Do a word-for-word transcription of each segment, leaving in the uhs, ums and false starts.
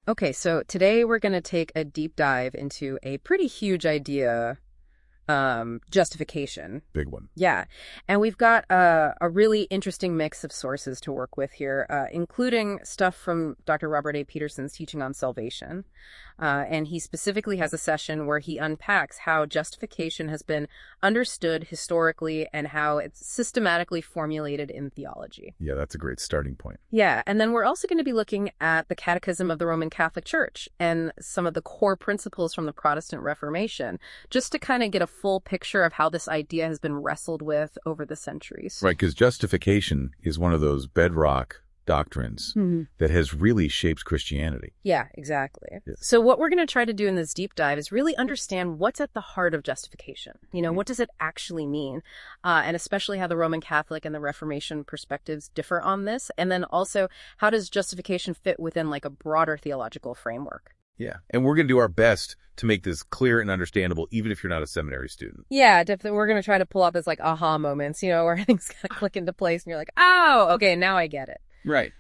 Okay, so today we're going to take a deep dive into a pretty huge idea, um, justification. Big one. Yeah, and we've got a, a really interesting mix of sources to work with here, uh, including stuff from Doctor Robert A. Peterson's teaching on salvation. Uh, and he specifically has a session where he unpacks how justification has been understood historically and how it's systematically formulated in theology. Yeah, that's a great starting point. Yeah, and then we're also going to be looking at the Catechism of the Roman Catholic Church and some of the core principles from the Protestant Reformation, just to kind of get a full picture of how this idea has been wrestled with over the centuries. Right, because justification is one of those bedrock doctrines mm-hmm. that has really shaped Christianity. Yeah, exactly. Yes. So what we're going to try to do in this deep dive is really understand what's at the heart of justification. You know, mm-hmm. what does it actually mean? Uh, and especially how the Roman Catholic and the Reformation perspectives differ on this. And then also, how does justification fit within like a broader theological framework? Yeah, and we're going to do our best to make this clear and understandable, even if you're not a seminary student. Yeah, definitely. We're going to try to pull out those like aha moments, you know, where things kind of click into place and you're like, oh, okay, now I get it. Right.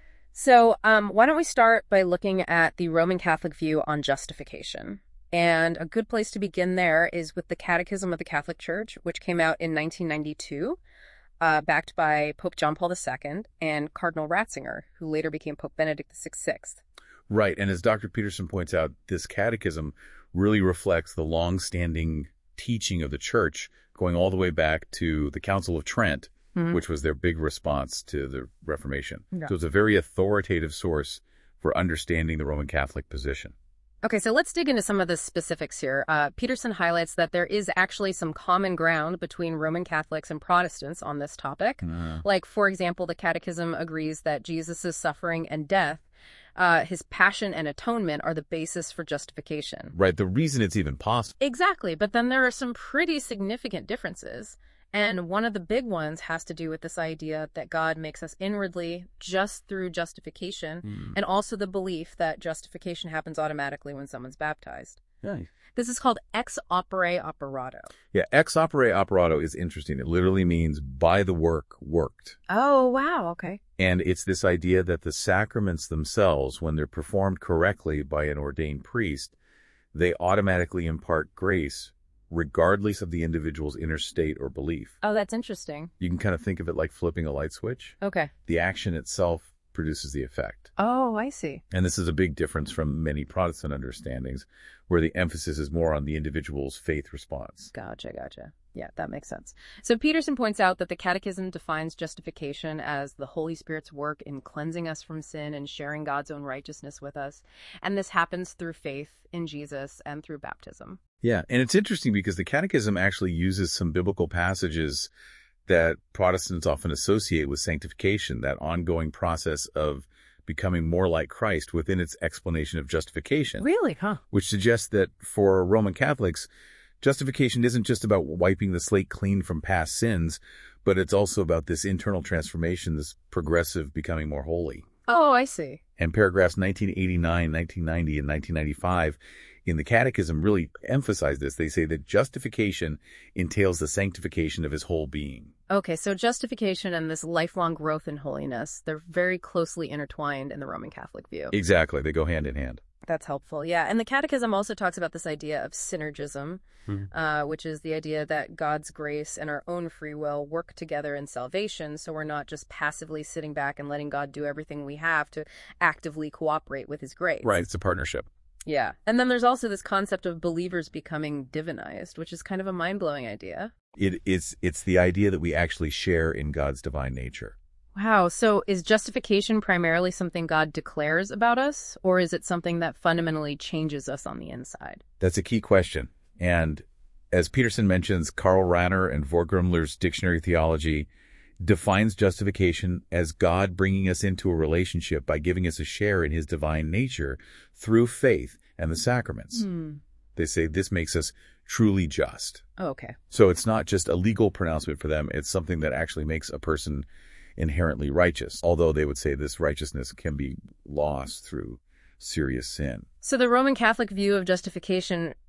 So um, why don't we start by looking at the Roman Catholic view on justification? And a good place to begin there is with the Catechism of the Catholic Church, which came out in nineteen ninety-two, uh, backed by Pope John Paul the Second and Cardinal Ratzinger, who later became Pope Benedict the sixteenth. Right. And as Doctor Peterson points out, this catechism really reflects the long-standing teaching of the Church going all the way back to the Council of Trent, mm-hmm. which was their big response to the Reformation. Yeah. So it's a very authoritative source for understanding the Roman Catholic position. Okay, so let's dig into some of the specifics here. Uh, Peterson highlights that there is actually some common ground between Roman Catholics and Protestants on this topic. Uh. Like, for example, the Catechism agrees that Jesus' suffering and death, uh, his passion and atonement are the basis for justification. Right, the reason it's even possible. Exactly, but then there are some pretty significant differences. And one of the big ones has to do with this idea that God makes us inwardly just through justification, mm. and also the belief that justification happens automatically when someone's baptized. Nice. This is called ex opere operato. Yeah, ex opere operato is interesting. It literally means by the work worked. Oh, wow. Okay. And it's this idea that the sacraments themselves, when they're performed correctly by an ordained priest, they automatically impart grace regardless of the individual's inner state or belief. Oh, that's interesting. You can kind of think of it like flipping a light switch. Okay. The action itself produces the effect. Oh, I see. And this is a big difference from many Protestant understandings, where the emphasis is more on the individual's faith response. Gotcha, gotcha. Yeah, that makes sense. So Peterson points out that the Catechism defines justification as the Holy Spirit's work in cleansing us from sin and sharing God's own righteousness with us. And this happens through faith in Jesus and through baptism. Yeah, and it's interesting because the Catechism actually uses some biblical passages that Protestants often associate with sanctification, that ongoing process of becoming more like Christ within its explanation of justification. Really, huh? Which suggests that for Roman Catholics, justification isn't just about wiping the slate clean from past sins, but it's also about this internal transformation, this progressive becoming more holy. Oh, I see. And paragraphs nineteen eighty-nine, nineteen ninety, and nineteen ninety-five in the Catechism really emphasize this. They say that justification entails the sanctification of his whole being. Okay, so justification and this lifelong growth in holiness, they're very closely intertwined in the Roman Catholic view. Exactly. They go hand in hand. That's helpful, yeah. And the Catechism also talks about this idea of synergism, mm-hmm. uh, which is the idea that God's grace and our own free will work together in salvation, so we're not just passively sitting back and letting God do everything we have to actively cooperate with his grace. Right, it's a partnership. Yeah. And then there's also this concept of believers becoming divinized, which is kind of a mind-blowing idea. It, it's, it's the idea that we actually share in God's divine nature. Wow. So is justification primarily something God declares about us, or is it something that fundamentally changes us on the inside? That's a key question. And as Peterson mentions, Karl Rahner and Vorgrummler's Dictionary of Theology defines justification as God bringing us into a relationship by giving us a share in his divine nature through faith and the sacraments. Hmm. They say this makes us truly just. Oh, okay. So it's not just a legal pronouncement for them. It's something that actually makes a person inherently righteous, although they would say this righteousness can be lost through serious sin. So the Roman Catholic view of justification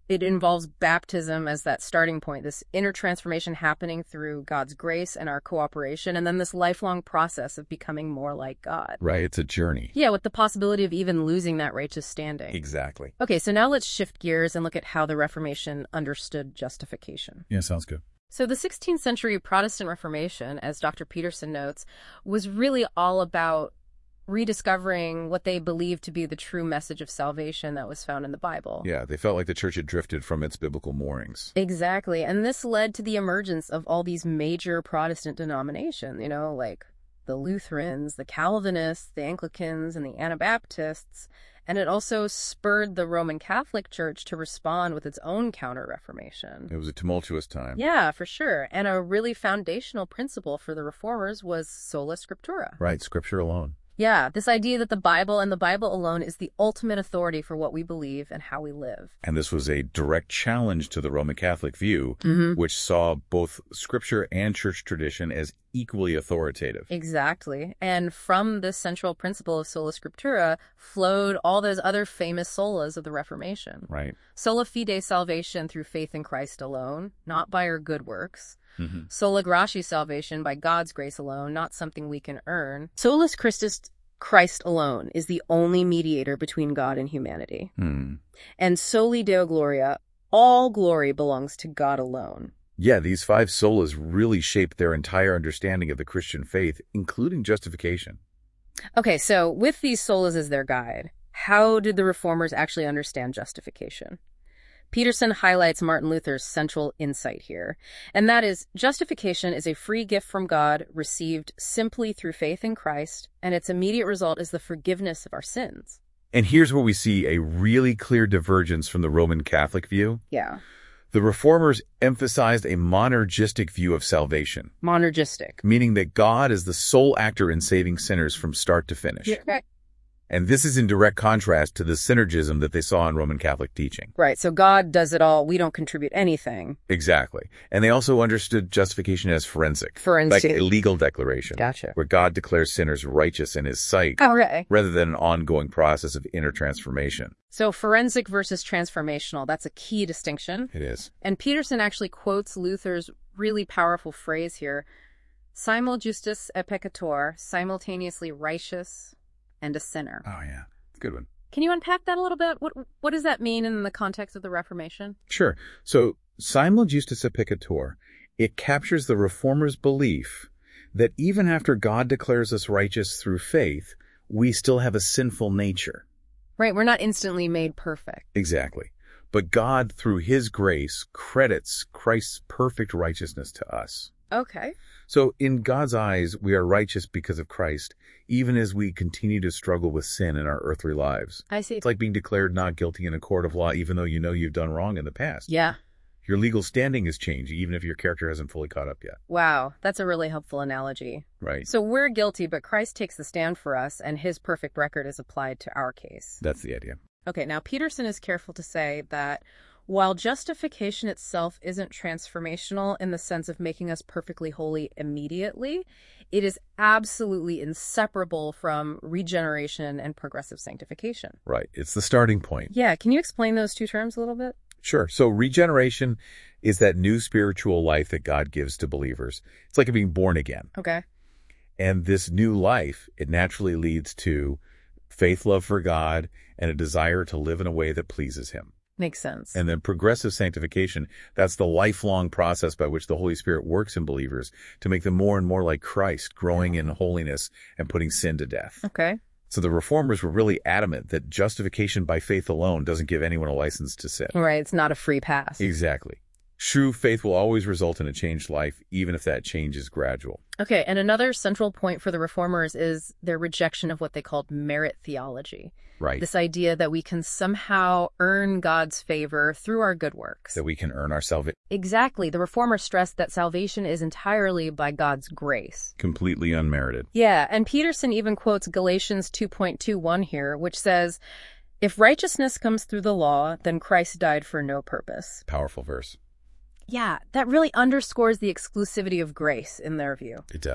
It involves baptism as that starting point, this inner transformation happening through God's grace and our cooperation, and then this lifelong process of becoming more like God. Right, it's a journey. Yeah, with the possibility of even losing that righteous standing. Exactly. Okay, so now let's shift gears and look at how the Reformation understood justification. Yeah, sounds good. So the sixteenth century Protestant Reformation, as Doctor Peterson notes, was really all about rediscovering what they believed to be the true message of salvation that was found in the Bible. Yeah, they felt like the church had drifted from its biblical moorings. Exactly. And this led to the emergence of all these major Protestant denominations, you know, like the Lutherans, the Calvinists, the Anglicans, and the Anabaptists. And it also spurred the Roman Catholic Church to respond with its own counter-reformation. It was a tumultuous time. Yeah, for sure. And a really foundational principle for the reformers was sola scriptura. Right, scripture alone. Yeah, this idea that the Bible and the Bible alone is the ultimate authority for what we believe and how we live. And this was a direct challenge to the Roman Catholic view, Mm-hmm. which saw both scripture and church tradition as equally authoritative. Exactly. And from this central principle of sola scriptura flowed all those other famous solas of the Reformation. Right. Sola fide, salvation through faith in Christ alone, not by our good works. Mm-hmm. Sola gratia, salvation by God's grace alone, not something we can earn. Solus Christus, Christ alone, is the only mediator between God and humanity. Hmm. And soli Deo gloria, all glory belongs to God alone. Yeah, these five solas really shaped their entire understanding of the Christian faith, including justification. Okay, so with these solas as their guide, how did the reformers actually understand justification? Peterson highlights Martin Luther's central insight here, and that is justification is a free gift from God received simply through faith in Christ, and its immediate result is the forgiveness of our sins. And here's where we see a really clear divergence from the Roman Catholic view. Yeah. The reformers emphasized a monergistic view of salvation, Monergistic. meaning that God is the sole actor in saving sinners from start to finish. Yeah. And this is in direct contrast to the synergism that they saw in Roman Catholic teaching. Right, so God does it all. We don't contribute anything. Exactly. And they also understood justification as forensic, Forensic. like a legal declaration, Gotcha. where God declares sinners righteous in his sight, Oh, right. rather than an ongoing process of inner transformation. So forensic versus transformational, that's a key distinction. It is. And Peterson actually quotes Luther's really powerful phrase here, simul justus et peccator, simultaneously righteous and a sinner. Oh, yeah. Good one. Can you unpack that a little bit? What what does that mean in the context of the Reformation? Sure. So, simul justus et peccator, it captures the reformers' belief that even after God declares us righteous through faith, we still have a sinful nature. Right, we're not instantly made perfect. Exactly. But God, through his grace, credits Christ's perfect righteousness to us. Okay. So in God's eyes, we are righteous because of Christ, even as we continue to struggle with sin in our earthly lives. I see. It's like being declared not guilty in a court of law, even though you know you've done wrong in the past. Yeah. Your legal standing has changed, even if your character hasn't fully caught up yet. Wow, that's a really helpful analogy. Right. So we're guilty, but Christ takes the stand for us, and his perfect record is applied to our case. That's the idea. Okay, now Peterson is careful to say that while justification itself isn't transformational in the sense of making us perfectly holy immediately, it is absolutely inseparable from regeneration and progressive sanctification. Right. It's the starting point. Yeah, can you explain those two terms a little bit? Sure. So regeneration is that new spiritual life that God gives to believers. It's like being born again. Okay. And this new life, it naturally leads to faith, love for God, and a desire to live in a way that pleases him. Makes sense. And then progressive sanctification, that's the lifelong process by which the Holy Spirit works in believers to make them more and more like Christ, growing in holiness and putting sin to death. Okay. So the reformers were really adamant that justification by faith alone doesn't give anyone a license to sin. Right, it's not a free pass. Exactly. True faith will always result in a changed life, even if that change is gradual. Okay, and another central point for the reformers is their rejection of what they called merit theology. Right. This idea that we can somehow earn God's favor through our good works. That we can earn our salvation. Exactly. The reformers stressed that salvation is entirely by God's grace. Completely unmerited. Yeah, and Peterson even quotes Galatians two point two one here, which says, if righteousness comes through the law, then Christ died for no purpose. Powerful verse. Yeah, that really underscores the exclusivity of grace in their view. It does.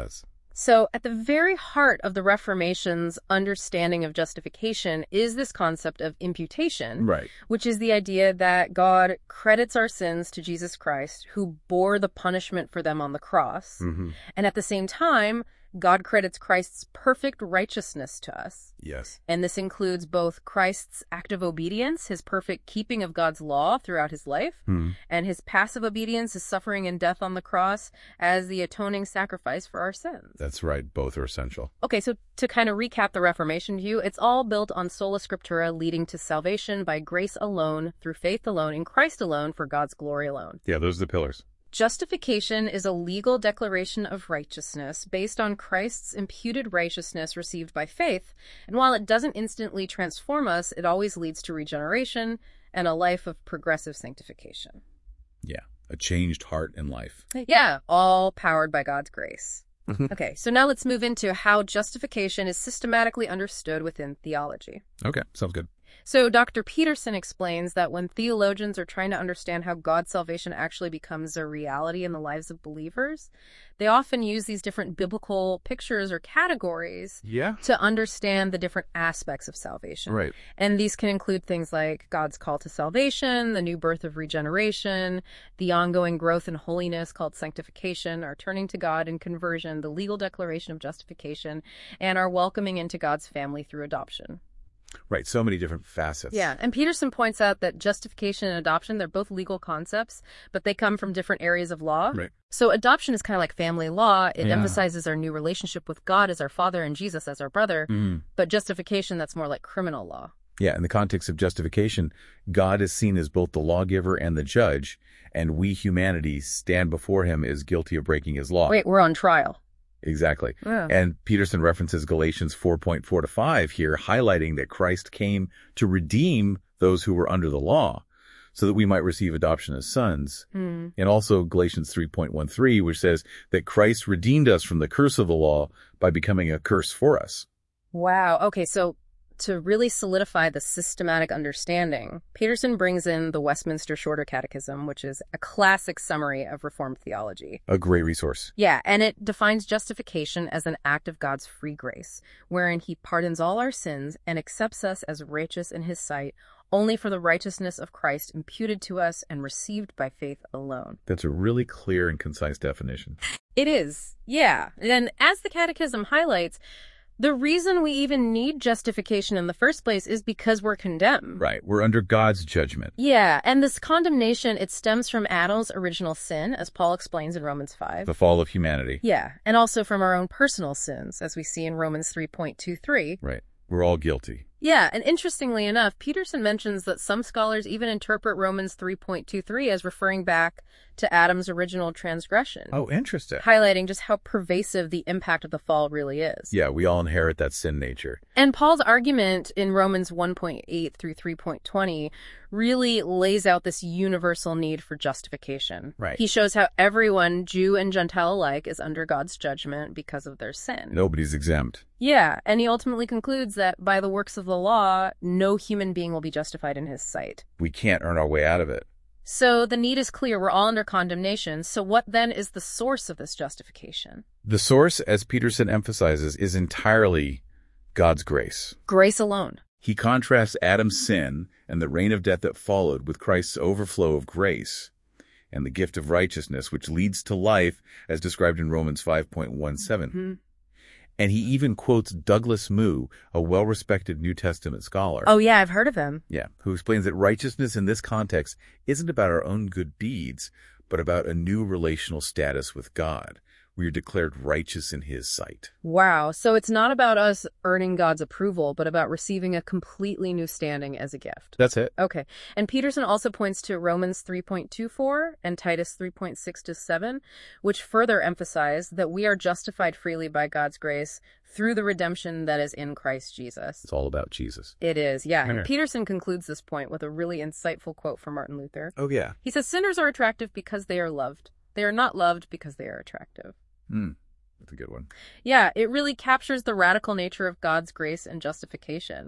So, at the very heart of the Reformation's understanding of justification is this concept of imputation, Right. which is the idea that God credits our sins to Jesus Christ, who bore the punishment for them on the cross. Mm-hmm. And at the same time, God credits Christ's perfect righteousness to us. Yes. And this includes both Christ's active obedience, his perfect keeping of God's law throughout his life, Hmm. and his passive obedience, his suffering and death on the cross as the atoning sacrifice for our sins. That's right. Both are essential. Okay, so to kind of recap the Reformation view, it's all built on sola scriptura, leading to salvation by grace alone, through faith alone, in Christ alone, for God's glory alone. Yeah, those are the pillars. Justification is a legal declaration of righteousness based on Christ's imputed righteousness received by faith, and while it doesn't instantly transform us, it always leads to regeneration and a life of progressive sanctification. Yeah, a changed heart and life. Yeah, all powered by God's grace. Okay, so now let's move into how justification is systematically understood within theology. Okay, sounds good. So Doctor Peterson explains that when theologians are trying to understand how God's salvation actually becomes a reality in the lives of believers, they often use these different biblical pictures or categories Yeah. to understand the different aspects of salvation. Right. And these can include things like God's call to salvation, the new birth of regeneration, the ongoing growth in holiness called sanctification, our turning to God in conversion, the legal declaration of justification, and our welcoming into God's family through adoption. Right. So many different facets. Yeah, and Peterson points out that justification and adoption, they're both legal concepts, but they come from different areas of law. Right. So adoption is kind of like family law. It Yeah. emphasizes our new relationship with God as our father and Jesus as our brother. Mm. But justification, that's more like criminal law. Yeah. In the context of justification, God is seen as both the lawgiver and the judge, and we humanity stand before him as guilty of breaking his law. Wait, we're on trial. Exactly. Yeah. And Peterson references Galatians four point four to five here, highlighting that Christ came to redeem those who were under the law so that we might receive adoption as sons. Hmm. And also Galatians three point one three, which says that Christ redeemed us from the curse of the law by becoming a curse for us. Wow. Okay, so to really solidify the systematic understanding, Peterson brings in the Westminster Shorter Catechism, which is a classic summary of Reformed theology. A great resource. Yeah, and it defines justification as an act of God's free grace, wherein he pardons all our sins and accepts us as righteous in his sight only for the righteousness of Christ imputed to us and received by faith alone. That's a really clear and concise definition. It is, yeah. And as the Catechism highlights, the reason we even need justification in the first place is because we're condemned. Right. We're under God's judgment. Yeah, and this condemnation, it stems from Adam's original sin, as Paul explains in Romans five. The fall of humanity. Yeah, and also from our own personal sins, as we see in Romans three point two three. Right. We're all guilty. Yeah, and interestingly enough, Peterson mentions that some scholars even interpret Romans three point two three as referring back to Adam's original transgression. Oh, interesting. Highlighting just how pervasive the impact of the fall really is. Yeah, we all inherit that sin nature. And Paul's argument in Romans one point eight through three point twenty really lays out this universal need for justification. Right. He shows how everyone, Jew and Gentile alike, is under God's judgment because of their sin. Nobody's exempt. Yeah, and he ultimately concludes that by the works of the law, no human being will be justified in his sight. We can't earn our way out of it. So the need is clear. We're all under condemnation. So what then is the source of this justification? The source, as Peterson emphasizes, is entirely God's grace. Grace alone. He contrasts Adam's sin and the reign of death that followed with Christ's overflow of grace and the gift of righteousness, which leads to life, as described in Romans five point one seven. Mm-hmm. And he even quotes Douglas Moo, a well-respected New Testament scholar. Oh, yeah, I've heard of him. Yeah, who explains that righteousness in this context isn't about our own good deeds, but about a new relational status with God. We are declared righteous in his sight. Wow. So it's not about us earning God's approval, but about receiving a completely new standing as a gift. That's it. Okay. And Peterson also points to Romans three point two four and Titus three point six to seven, which further emphasize that we are justified freely by God's grace through the redemption that is in Christ Jesus. It's all about Jesus. It is, yeah. And Okay. Peterson concludes this point with a really insightful quote from Martin Luther. Oh, yeah. He says, sinners are attractive because they are loved. They are not loved because they are attractive. Hmm. That's a good one. Yeah, it really captures the radical nature of God's grace and justification.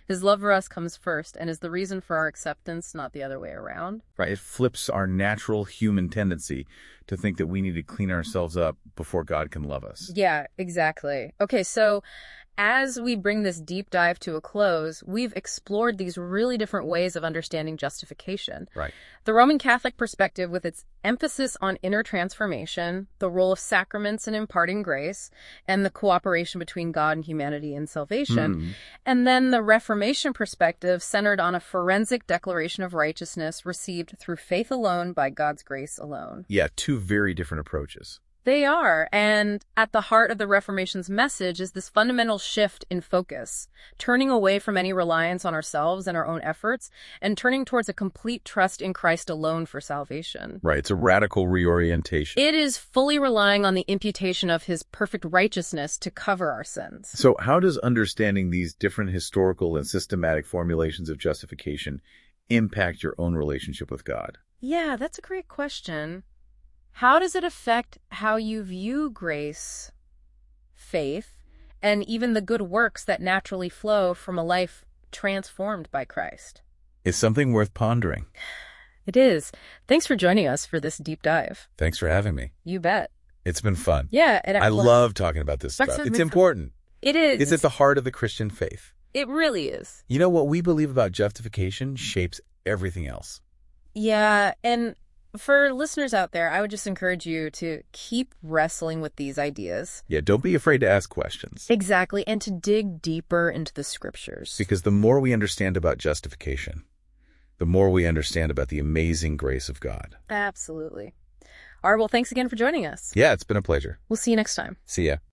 His love for us comes first and is the reason for our acceptance, not the other way around. Right. It flips our natural human tendency to think that we need to clean ourselves up before God can love us. Yeah, exactly. Okay, so as we bring this deep dive to a close, we've explored these really different ways of understanding justification. Right. The Roman Catholic perspective, with its emphasis on inner transformation, the role of sacraments in imparting grace, and the cooperation between God and humanity in salvation. Mm. And then the Reformation perspective, centered on a forensic declaration of righteousness received through faith alone by God's grace alone. Yeah, two very different approaches. They are, and at the heart of the Reformation's message is this fundamental shift in focus, turning away from any reliance on ourselves and our own efforts, and turning towards a complete trust in Christ alone for salvation. Right, it's a radical reorientation. It is fully relying on the imputation of his perfect righteousness to cover our sins. So how does understanding these different historical and systematic formulations of justification impact your own relationship with God? Yeah, that's a great question. How does it affect how you view grace, faith, and even the good works that naturally flow from a life transformed by Christ? It's something worth pondering. It is. Thanks for joining us for this deep dive. Thanks for having me. You bet. It's been fun. Yeah. And I love talking about this stuff. It's important. It is. It's at the heart of the Christian faith. It really is. You know, what we believe about justification shapes everything else. Yeah, and for listeners out there, I would just encourage you to keep wrestling with these ideas. Yeah, don't be afraid to ask questions. Exactly, and to dig deeper into the scriptures. Because the more we understand about justification, the more we understand about the amazing grace of God. Absolutely. All right, well, thanks again for joining us. Yeah, it's been a pleasure. We'll see you next time. See ya.